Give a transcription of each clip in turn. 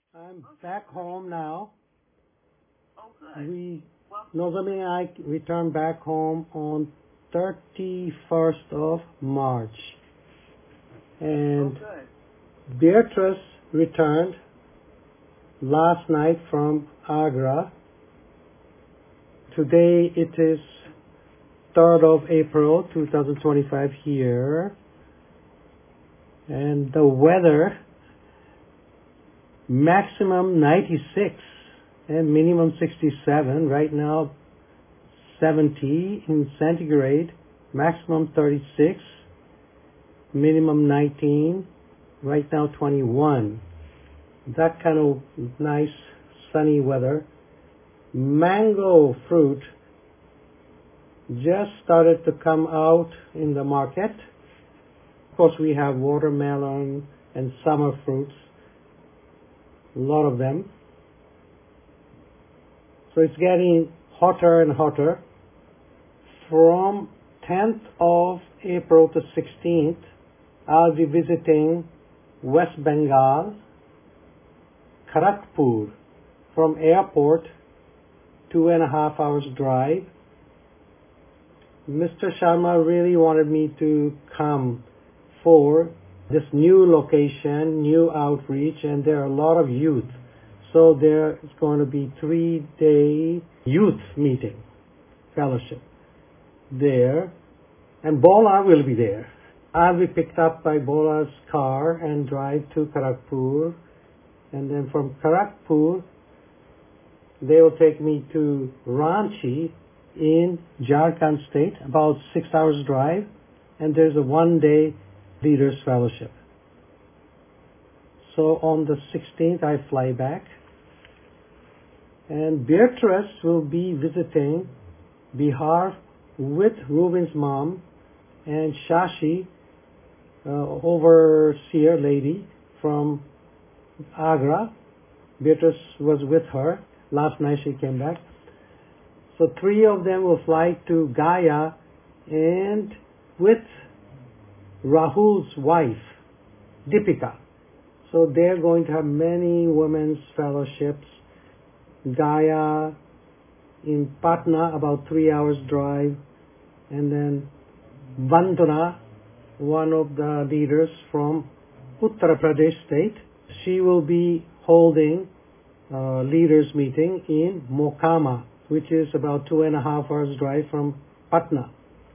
I'm back home now. Oh, good. We, Well, Nozomi and I returned back home on 31st of March. And good. Beatrice returned last night from Agra. Today it is 3rd of April 2025 here. And the weather, maximum 96 and minimum 67. Right now 70 in centigrade, maximum 36, minimum 19, right now 21. That kind of nice sunny weather. Mango fruit just started to come out in the market. Of course, we have watermelon and summer fruits, a lot of them. So it's getting hotter and hotter. From 10th of April to 16th, I'll be visiting West Bengal, Kharagpur, from airport, 2.5 hours drive. Mr. Sharma really wanted me to come for this new location, new outreach, and there are a lot of youth. So there is going to be 3-day youth meeting, fellowship there, and Bola will be there. I'll be picked up by Bola's car and drive to Kharagpur, and then from Kharagpur they will take me to Ranchi in Jharkhand state, about 6 hours drive, and there's a 1-day leaders fellowship. So on the 16th I fly back, and Beatrice will be visiting Bihar with Ruben's mom and Shashi, overseer lady from Agra. Beatrice was with her. Last night she came back. So 3 of them will fly to Gaya, and with Rahul's wife, Deepika. So they're going to have many women's fellowships. Gaya, in Patna, about 3 hours drive, and then Vandana, one of the leaders from Uttar Pradesh state, she will be holding a leaders meeting in Mokama, which is about 2.5 hours drive from Patna.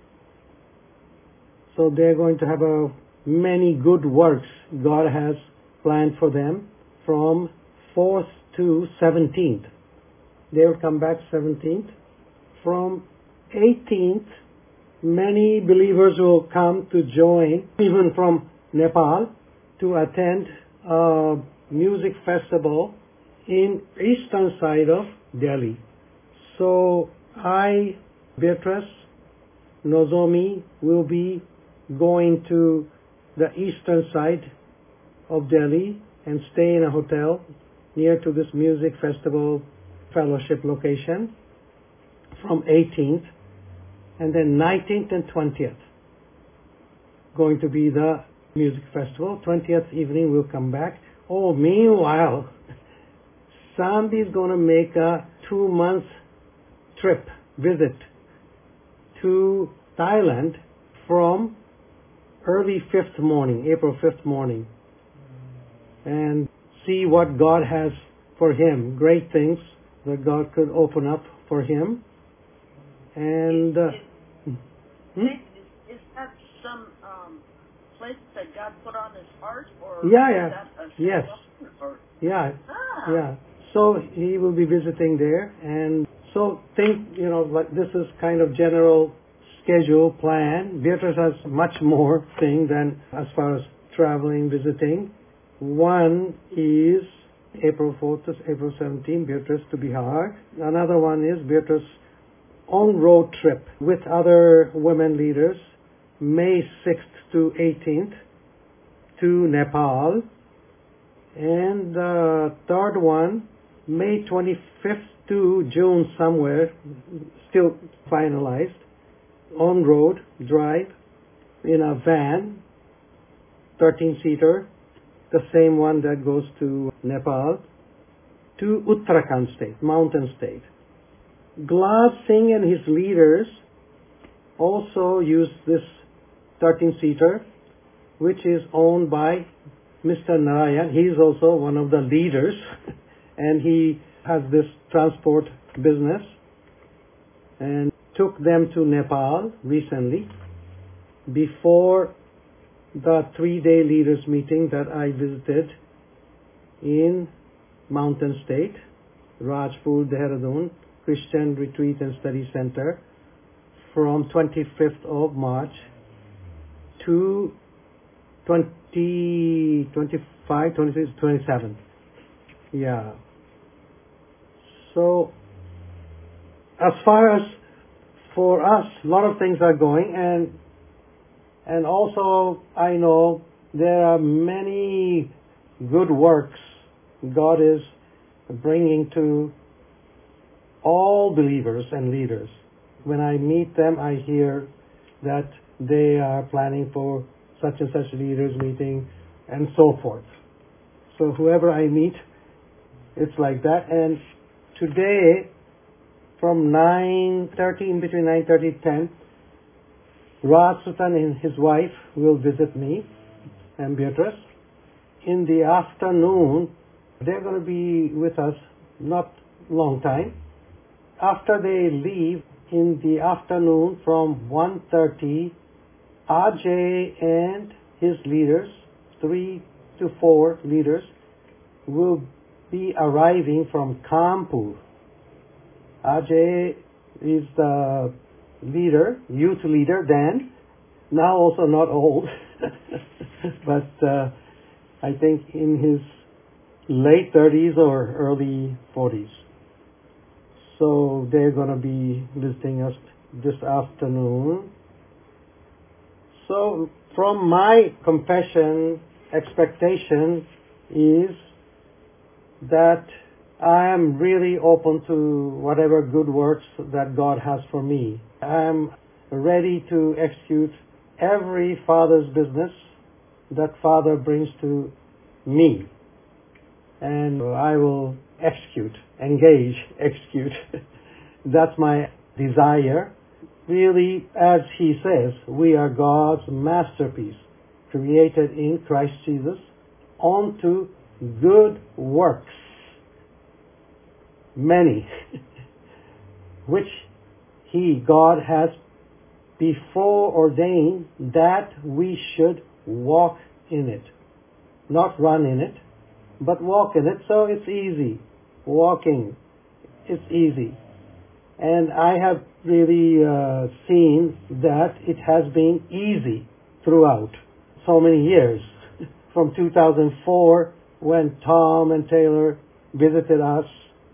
So they're going to have many good works God has planned for them from 4th to 17th. They will come back 17th. From 18th, many believers will come to join, even from Nepal, to attend a music festival in eastern side of Delhi. So I, Beatrice, Nozomi will be going to the eastern side of Delhi and stay in a hotel near to this music festival fellowship location from 18th, and then 19th and 20th going to be the music festival. 20th evening we'll come back. Oh, meanwhile, Sandy is going to make a 2-month trip, visit to Thailand from early 5th morning, April 5th morning, and see what God has for him, great things that God could open up for him. And is that some place that God put on his heart, or yeah, is that a yes, or? yeah, Ah. yeah. So he will be visiting there, and so think, like this is kind of general schedule plan. Beatrice has much more thing than as far as traveling, visiting. One is April 4th to April 17th, Beatrice to Bihar. Another one is Beatrice on-road trip with other women leaders, May 6th to 18th to Nepal. And the third one, May 25th to June somewhere, still finalized, on-road drive in a van, 13-seater, the same one that goes to Nepal. to Uttarakhand state, mountain state. Glad Singh and his leaders also use this 13-seater, which is owned by Mr. Narayan. He is also one of the leaders and he has this transport business and took them to Nepal recently before the 3-day leaders meeting that I visited in Mountain State, Rajpur, Dehradun, Christian Retreat and Study Center from 25th of March to 25, 26, 27. Yeah. So, as far as for us, a lot of things are going, and also I know there are many good works God is bringing to all believers and leaders. When I meet them, I hear that they are planning for such and such leaders meeting and so forth. So whoever I meet, it's like that. And today, from 9:30, in between 9:30 and 10, Raj Sutan and his wife will visit me and Beatrice. In the afternoon, they're going to be with us not long time. After they leave in the afternoon from 1:30, Ajay and his leaders, 3 to 4 leaders, will be arriving from Kanpur. Ajay is the leader, youth leader then, now also not old, but I think in his late 30s or early 40s. So they're going to be visiting us this afternoon. So from my confession, expectation is that I am really open to whatever good works that God has for me. I am ready to execute every Father's business that Father brings to me. And I will engage, execute. That's my desire. Really, as he says, we are God's masterpiece, created in Christ Jesus, unto good works, many, which God has before ordained that we should walk in it. Not run in it, but walk in it. So it's easy. Walking, it's easy. And I have really seen that it has been easy throughout so many years. From 2004, when Tom and Taylor visited us,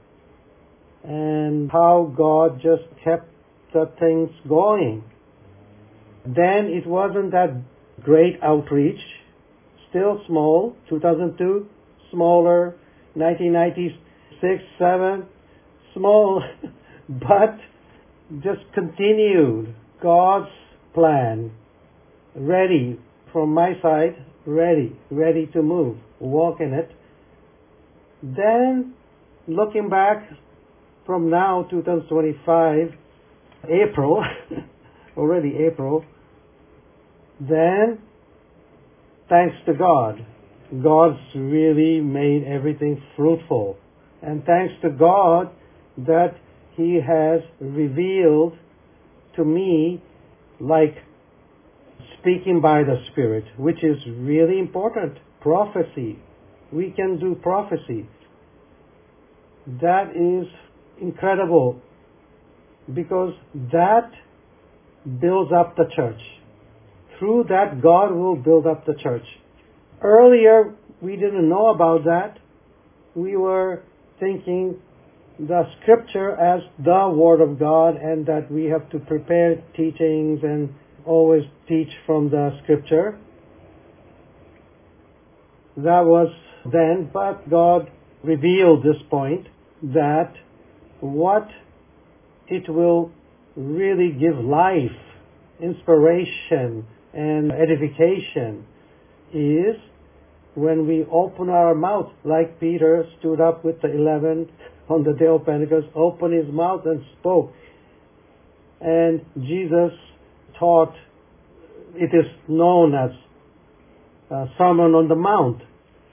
and how God just kept the things going. Then it wasn't that great outreach, still small. 2002, smaller. 1996, 7, small, but just continued God's plan, ready from my side, ready to move, walk in it. Then, looking back from now, 2025, April, already April, then, thanks to God, God's really made everything fruitful. And thanks to God that He has revealed to me, like speaking by the Spirit, which is really important. Prophecy. We can do prophecy. That is incredible because that builds up the church. Through that, God will build up the church. Earlier, we didn't know about that. We were thinking the Scripture as the Word of God and that we have to prepare teachings and always teach from the Scripture. That was then, but God revealed this point that what it will really give life, inspiration, and edification is when we open our mouth, like Peter stood up with the 11 on the day of Pentecost, opened his mouth and spoke. And Jesus taught, it is known as Sermon on the Mount.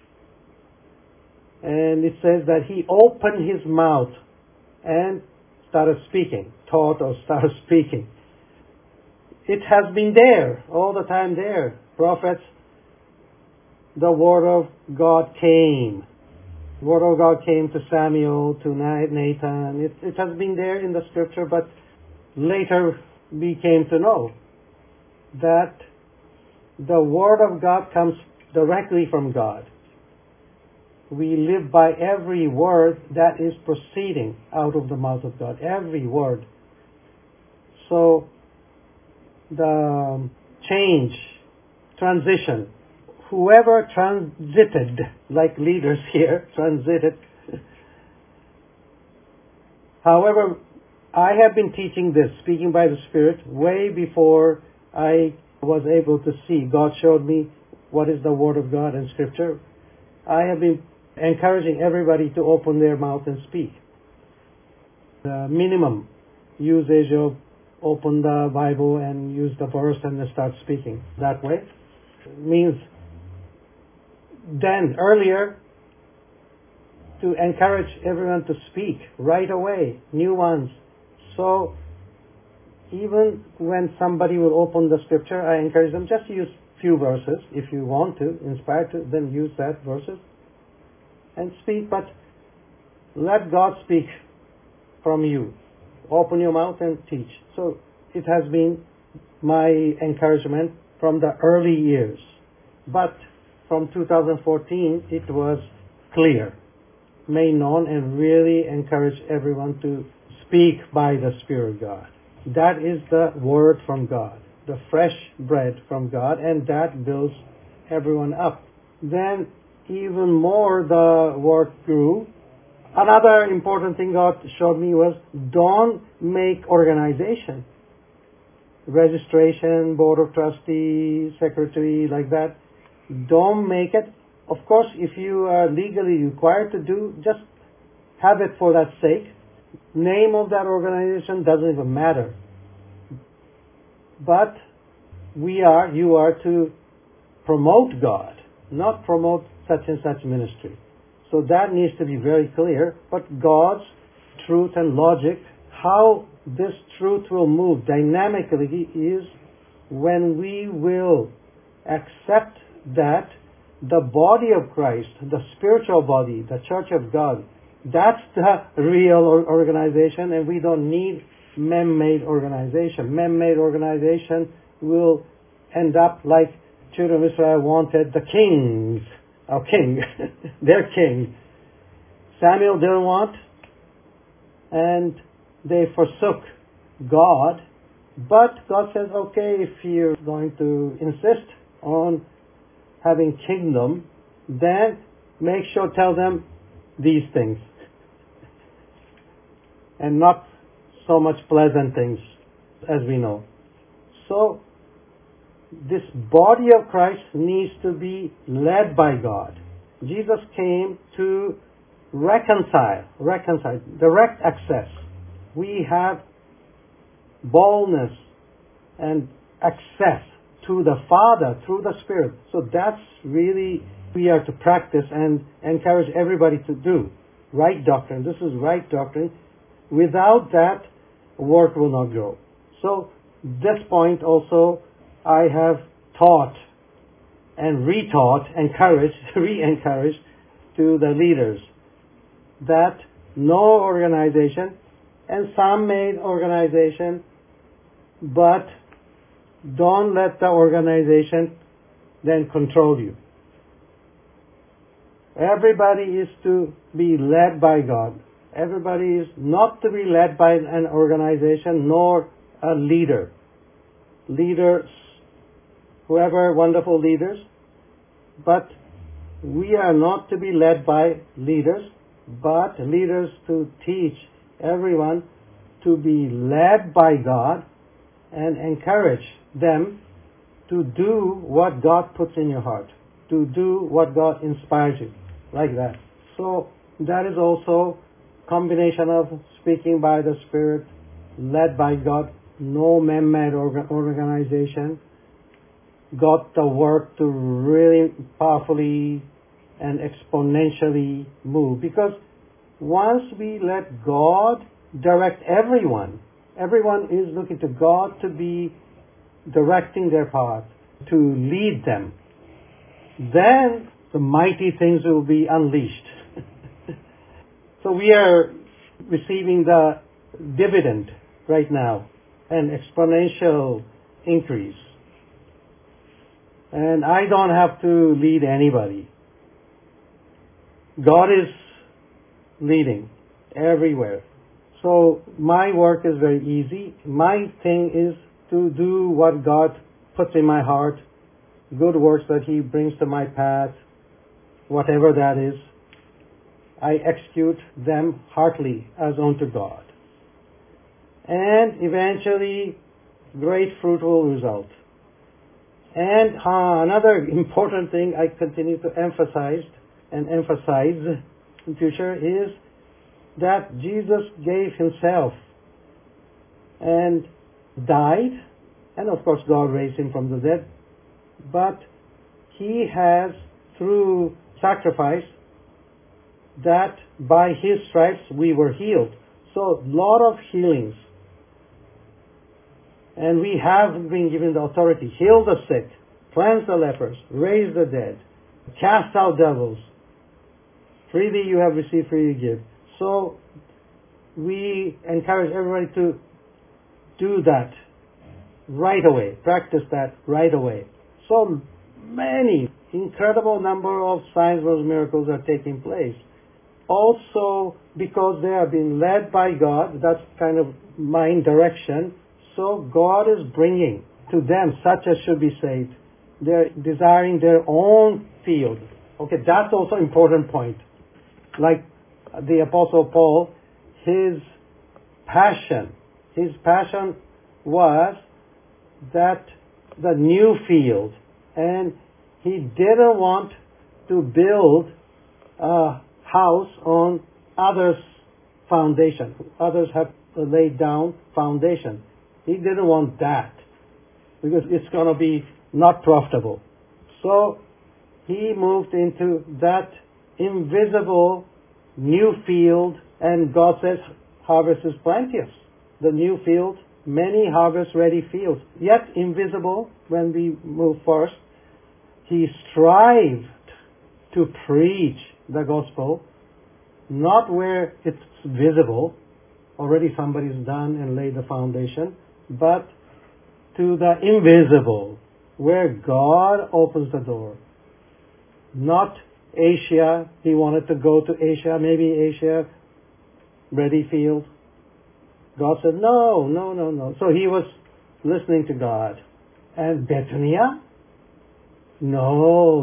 And it says that he opened his mouth and started speaking, taught or started speaking. It has been there, all the time there. Prophets, the Word of God came. The Word of God came to Samuel, to Nathan. It has been there in the Scripture, but later we came to know that the Word of God comes directly from God. We live by every word that is proceeding out of the mouth of God. Every word. So, the change, transition, whoever transited, like leaders here, transited. However, I have been teaching this, speaking by the Spirit, way before I was able to see. God showed me what is the Word of God in Scripture. I have been encouraging everybody to open their mouth and speak. The minimum usage of open the Bible and use the verse and then start speaking that way means then earlier to encourage everyone to speak right away, new ones. So even when somebody will open the Scripture, I encourage them just use few verses. If you want to, inspired to, then use that verses and speak, but let God speak from you. Open your mouth and teach. So it has been my encouragement from the early years. But from 2014, it was clear, made known, and really encourage everyone to speak by the Spirit of God. That is the Word from God, the fresh bread from God, and that builds everyone up. Then even more the work grew. Another important thing God showed me was don't make organization. Registration, board of trustees, secretary, like that. Don't make it. Of course, if you are legally required to do, just have it for that sake. Name of that organization doesn't even matter. But you are to promote God, not promote such and such ministry. So that needs to be very clear. But God's truth and logic, how this truth will move dynamically is when we will accept that the body of Christ, the spiritual body, the church of God, that's the real organization, and we don't need man-made organization. Man-made organization will end up like children of Israel wanted the kings. Our king, their king. Samuel didn't want, and they forsook God. But God says, okay, if you're going to insist on having kingdom, then make sure tell them these things. And not so much pleasant things, as we know. So, this body of Christ needs to be led by God. Jesus came to reconcile, direct access. We have boldness and access to the Father through the Spirit. So that's really we are to practice and encourage everybody to do. Right doctrine. This is right doctrine. Without that, work will not grow. So this point also I have taught and retaught, re-encouraged to the leaders that no organization, and some made organization, but don't let the organization then control you. Everybody is to be led by God. Everybody is not to be led by an organization nor a leader. Leaders, whoever wonderful leaders, but we are not to be led by leaders, but leaders to teach everyone to be led by God and encourage them to do what God puts in your heart. to do what God inspires you, like that. So that is also combination of speaking by the Spirit, led by God, no man-made organization, got the work to really powerfully and exponentially move. Because once we let God direct everyone is looking to God to be directing their path, to lead them, then the mighty things will be unleashed. So we are receiving the dividend right now, an exponential increase. And I don't have to lead anybody. God is leading everywhere. So my work is very easy. My thing is to do what God puts in my heart, good works that He brings to my path, whatever that is. I execute them heartily as unto God. And eventually, great fruit will result. And another important thing I continue to emphasize in future is that Jesus gave Himself and died, and of course God raised Him from the dead, but He has, through sacrifice, that by His stripes we were healed. So, lot of healings. And we have been given the authority, heal the sick, cleanse the lepers, raise the dead, cast out devils. Freely you have received, freely give. So, we encourage everybody to do that right away, practice that right away. So many, incredible number of signs and miracles are taking place. Also, because they are being led by God, that's kind of mind direction, so God is bringing to them such as should be saved. They're desiring their own field. Okay, that's also an important point. Like the Apostle Paul, his passion was that the new field, and he didn't want to build a house on others' foundation. Others have laid down foundation. He didn't want that because it's going to be not profitable. So he moved into that invisible new field, and God says harvest is plenteous. The new field, many harvest-ready fields, yet invisible when we move first. He strived to preach the gospel, not where it's visible, already somebody's done and laid the foundation, but to the invisible, where God opens the door. Not Asia. He wanted to go to Asia, maybe Asia, ready field. God said, no. So he was listening to God. And Bethania? No.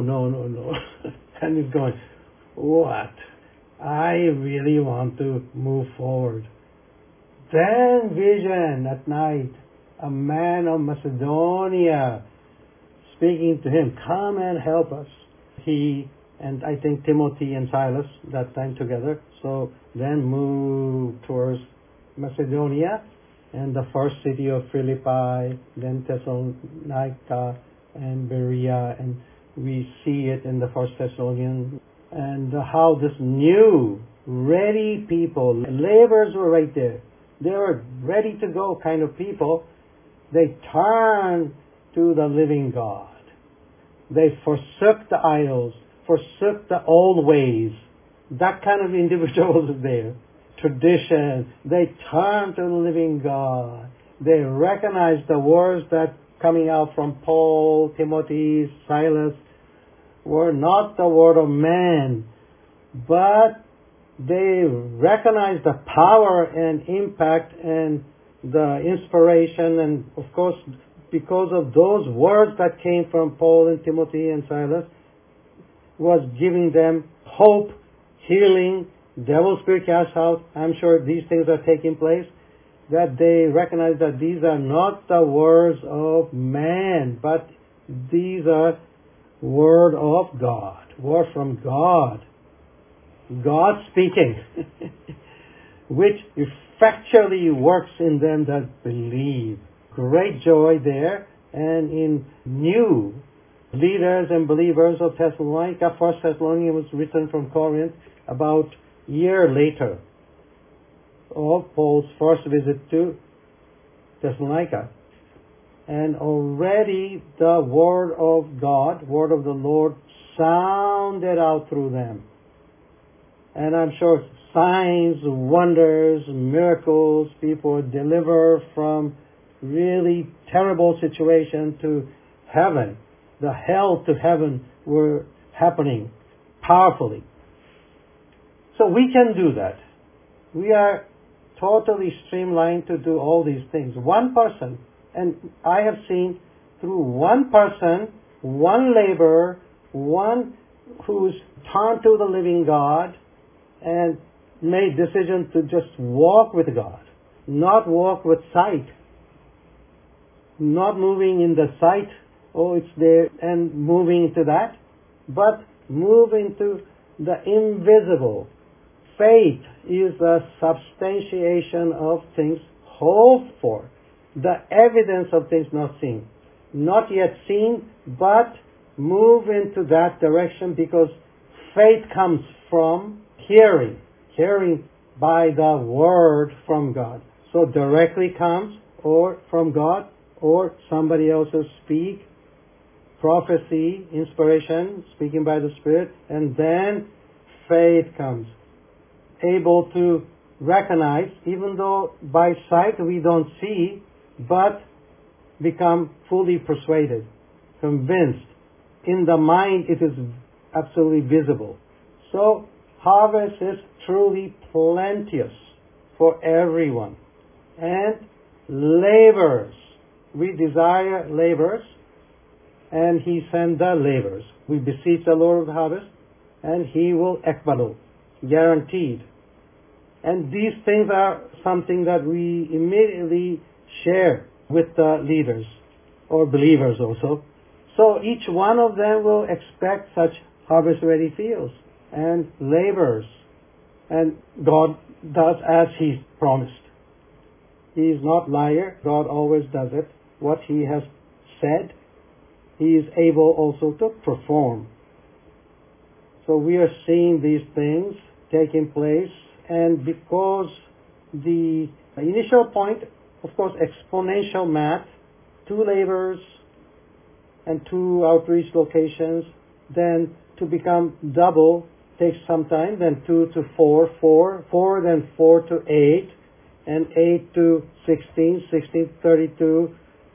And he's going, what? I really want to move forward. Then vision at night, a man of Macedonia speaking to him, come and help us. He and I think Timothy and Silas that time together. So then moved towards Macedonia and the first city of Philippi, then Thessalonica and Berea, and we see it in the First Thessalonians, and how this new, ready people, laborers were right there. They were ready to go kind of people. They turned to the living God. They forsook the idols, forsook the old ways. That kind of individuals there. Tradition. They turned to the living God. They recognized the words that coming out from Paul, Timothy, Silas were not the word of man, but they recognized the power and impact and the inspiration, and of course because of those words that came from Paul and Timothy and Silas was giving them hope, healing, devil spirit cast out. I'm sure these things are taking place, that they recognize that these are not the words of man, but these are Word of God. Word from God. God speaking. Which effectually works in them that believe. Great joy there. And in new leaders and believers of Thessalonica, First Thessalonians was written from Corinth about a year later of Paul's first visit to Thessalonica. And already the word of God, word of the Lord, sounded out through them. And I'm sure signs, wonders, miracles, people were delivered from really terrible situation to heaven. The hell to heaven were happening powerfully. So we can do that. We are totally streamlined to do all these things. One person, and I have seen through one person, one laborer, one who's turned to the living God and made decision to just walk with God, not walk with sight, not moving in the sight, oh it's there, and moving into that, but move into the invisible. Faith is a substantiation of things hoped for, the evidence of things not seen. Not yet seen, but move into that direction because faith comes from hearing by the word from God. So directly comes or from God or somebody else's speak, prophecy, inspiration, speaking by the Spirit, and then faith comes. Able to recognize, even though by sight we don't see, but become fully persuaded, convinced. In the mind it is absolutely visible. So harvest is truly plenteous for everyone. And laborers. We desire laborers, and He sent the laborers. We beseech the Lord of the harvest, and He will ekbalo, guaranteed. And these things are something that we immediately share with the leaders or believers also. So each one of them will expect such harvest-ready fields and laborers. And God does as He promised. He is not liar. God always does it. What He has said, He is able also to perform. So we are seeing these things taking place, and because the initial point, of course, exponential math, 2 laborers and 2 outreach locations, then to become double takes some time, then 2 to 4, 4, then 4 to 8, and 8 to 16, 16 to 32,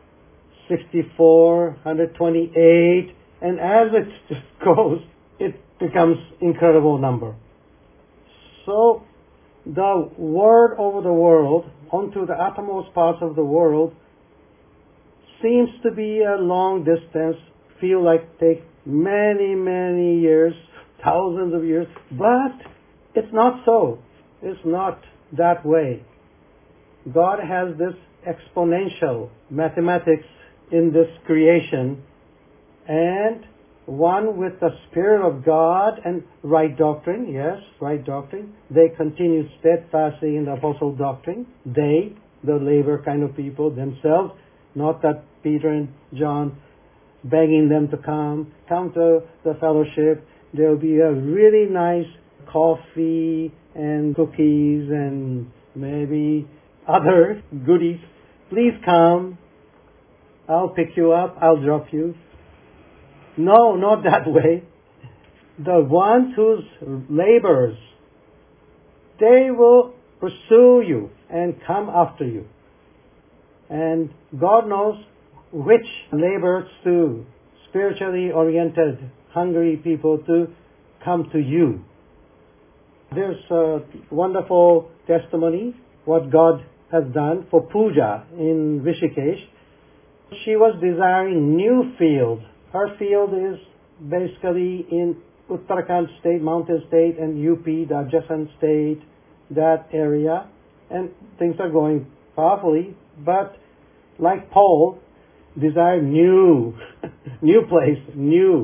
64, 128, and as it just goes, it becomes incredible number. So the word over the world, onto the uttermost parts of the world, seems to be a long distance, feel like take many, many years, thousands of years, but it's not so. It's not that way. God has this exponential mathematics in this creation, and one with the Spirit of God and right doctrine, yes, right doctrine. They continue steadfastly in the apostle doctrine. They, the labor kind of people themselves, not that Peter and John begging them to come to the fellowship. There will be a really nice coffee and cookies and maybe other goodies. Please come. I'll pick you up. I'll drop you. No, not that way. The ones whose laborers, they will pursue you and come after you. And God knows which laborers to, spiritually oriented, hungry people to come to you. There's a wonderful testimony what God has done for Pooja in Rishikesh. She was desiring new field. Her field is basically in Uttarakhand state, mountain state, and UP, the adjacent state, that area. And things are going powerfully, but like Paul, desire new, new place, new.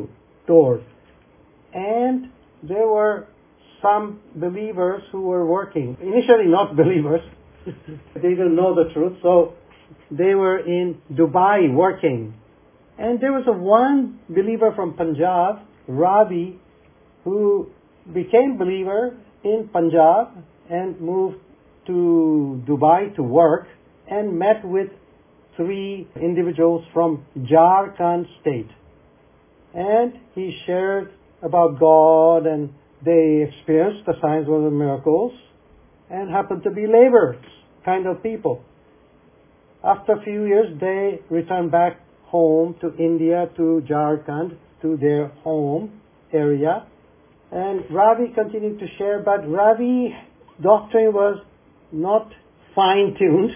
doors. And there were some believers who were working. Initially not believers. They didn't know the truth. So they were in Dubai working. And there was one believer from Punjab, Ravi, who became believer in Punjab and moved to Dubai to work and met with 3 individuals from Jharkhand state. And he shared about God, and they experienced the signs, wonders, and miracles, and happened to be laborers, kind of people. After a few years, they returned back home to India, to Jharkhand, to their home area. And Ravi continued to share, but Ravi's doctrine was not fine-tuned.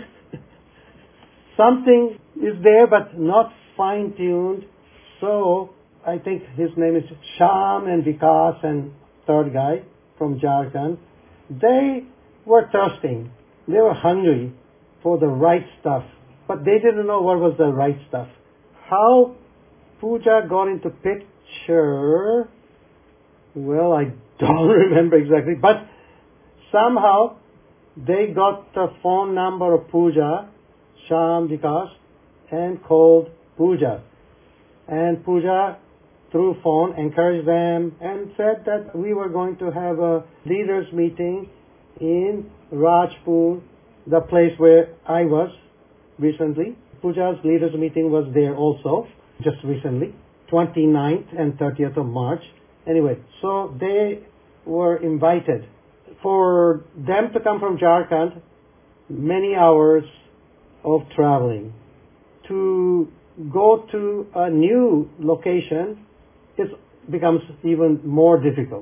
Something is there, but not fine-tuned. So I think his name is Sham and Vikas and third guy from Jharkhand. They were thirsting. They were hungry for the right stuff. But they didn't know what was the right stuff. How puja got into picture, well, I don't remember exactly. But somehow they got the phone number of Puja, Sham Vikas, and called Puja. And Puja, through phone, encouraged them and said that we were going to have a leaders meeting in Rajpur, the place where I was recently. Puja's leaders meeting was there also, just recently, 29th and 30th of March. Anyway, so they were invited. For them to come from Jharkhand, many hours of traveling. To go to a new location, it becomes even more difficult.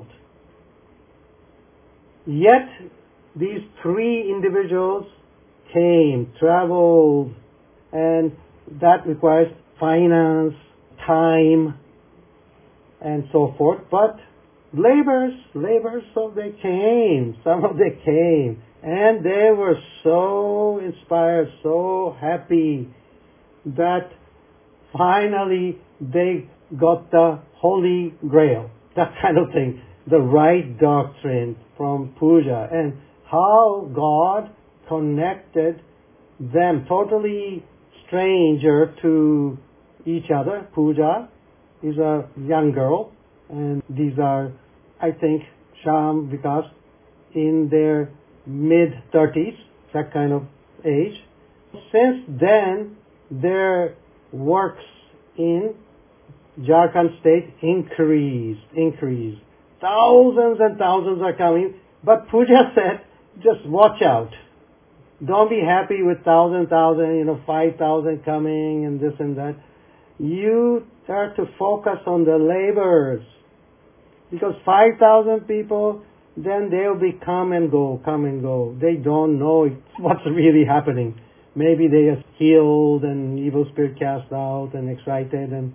Yet, these 3 individuals came, traveled, and that requires finance, time, and so forth. But laborers, so they came. Some of them came. And they were so inspired, so happy that finally they got the Holy Grail. That kind of thing. The right doctrine from Puja. And how God connected them, totally stranger to each other. Puja is a young girl, and these are, I think, Sham, Vikas, in their mid-30s, that kind of age. Since then, their works in Jharkhand state increased. Thousands and thousands are coming, but Puja said, just watch out. Don't be happy with 1,000, 5,000 coming and this and that. You start to focus on the laborers. Because 5,000 people, then they'll be come and go. They don't know what's really happening. Maybe they are healed and evil spirit cast out and excited. And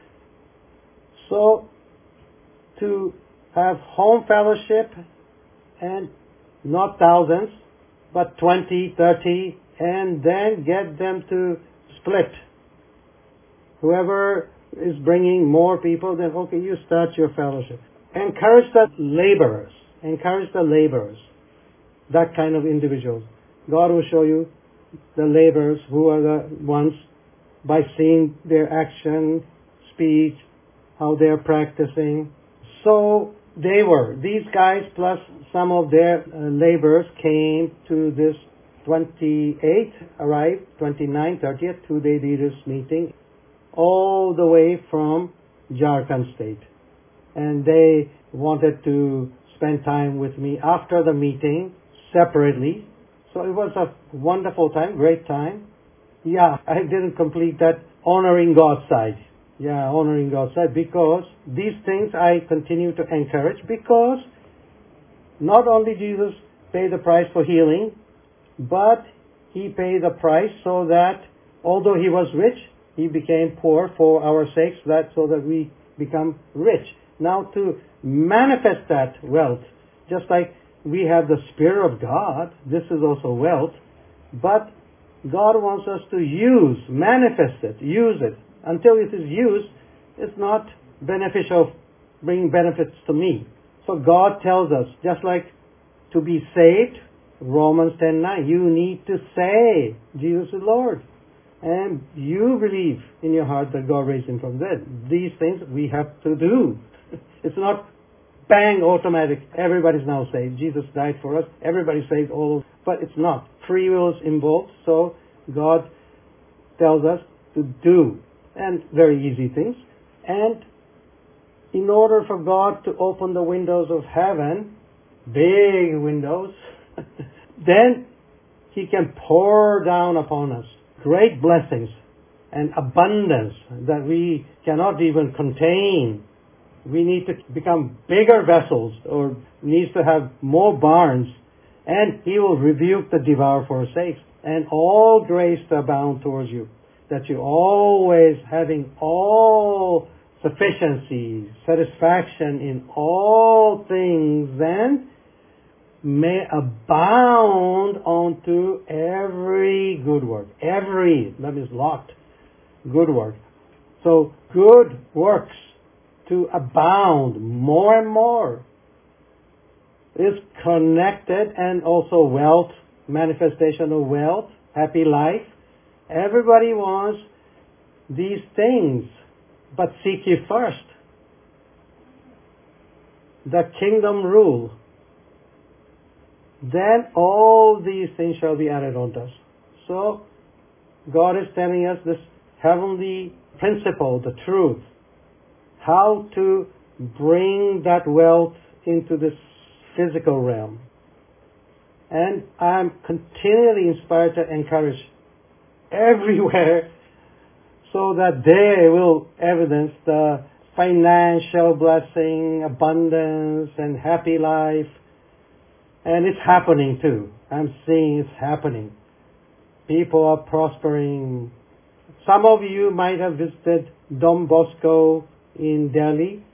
so, to have home fellowship and not thousands, but 20, 30, and then get them to split. Whoever is bringing more people, then okay, you start your fellowship. Encourage the laborers. That kind of individuals. God will show you the laborers who are the ones by seeing their action, speech, how they are practicing. So these guys plus some of their laborers came to this 28th, arrived, 29th, 30th, 2-day leaders meeting, all the way from Jharkhand state. And they wanted to spend time with me after the meeting, separately. So it was a wonderful time, great time. Yeah, I didn't complete that honoring God's side. Because these things I continue to encourage, because not only Jesus paid the price for healing, but He paid the price so that although He was rich, He became poor for our sakes, so that we become rich. Now to manifest that wealth, just like we have the Spirit of God, this is also wealth, but God wants us to manifest it, use it. Until it is used, it's not beneficial bringing benefits to me. So God tells us, just like to be saved, Romans 10:9, you need to say Jesus is Lord. And you believe in your heart that God raised him from the dead. These things we have to do. It's not bang, automatic. Everybody's now saved. Jesus died for us. Everybody's saved. But it's not. Free will is involved. So God tells us to do. And very easy things. And in order for God to open the windows of heaven, big windows, then he can pour down upon us great blessings and abundance that we cannot even contain. We need to become bigger vessels, or needs to have more barns, and he will rebuke the devourer for our sakes. And all grace to abound towards you, that you always having all sufficiency, satisfaction in all things, then may abound unto every good work. Every, that means lot, good work. So good works to abound more and more is connected, and also wealth, manifestation of wealth, happy life. Everybody wants these things, but seek ye first the kingdom rule. Then all these things shall be added unto us. So God is telling us this heavenly principle, the truth, how to bring that wealth into this physical realm. And I'm continually inspired to encourage everywhere so that they will evidence the financial blessing, abundance, and happy life. And it's happening too. I'm seeing it's happening. People are prospering. Some of you might have visited Don Bosco in Delhi.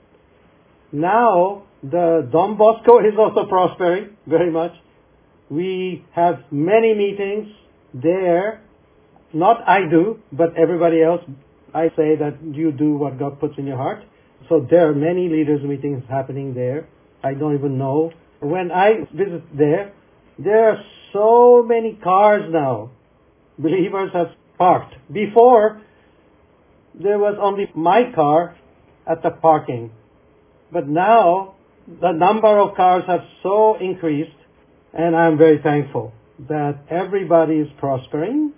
Now, the Don Bosco is also prospering very much. We have many meetings there. Not I do, but everybody else. I say that you do what God puts in your heart. So there are many leaders meetings happening there. I don't even know. When I visit there are so many cars now. Believers have parked. Before, there was only my car at the parking. But now, the number of cars have so increased, and I'm very thankful that everybody is prospering.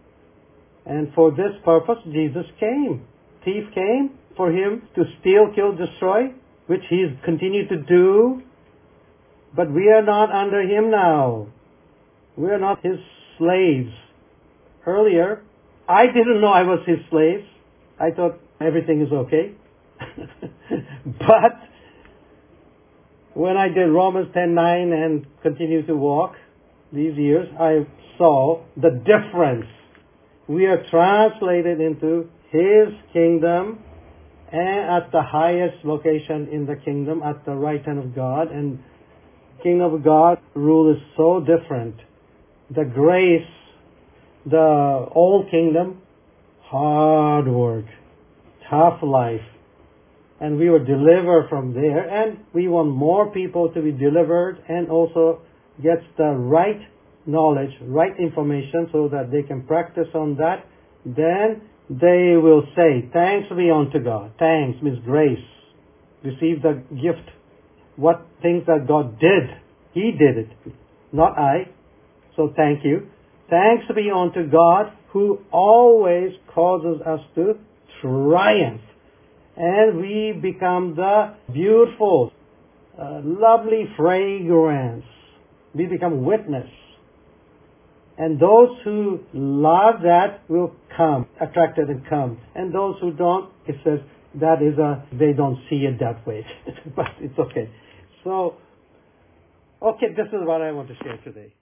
And for this purpose, Jesus came. Thief came for him to steal, kill, destroy, which he's continued to do. But we are not under him now. We are not his slaves. Earlier, I didn't know I was his slave. I thought everything is okay. But when I did Romans 10:9 and continued to walk these years, I saw the difference. We are translated into his kingdom, and at the highest location in the kingdom, at the right hand of God. And kingdom of God rule is so different. The grace, the old kingdom, hard work, tough life. And we were delivered from there, and we want more people to be delivered and also get the right knowledge, right information, so that they can practice on that. Then they will say, thanks be unto God. Thanks means grace. Receive the gift. What things that God did. He did it. Not I. So thank you. Thanks be unto God, who always causes us to triumph. And we become the beautiful, lovely fragrance. We become witness. And those who love that will come, attracted and come. And those who don't, it says, they don't see it that way. But it's okay. So, okay, this is what I want to share today.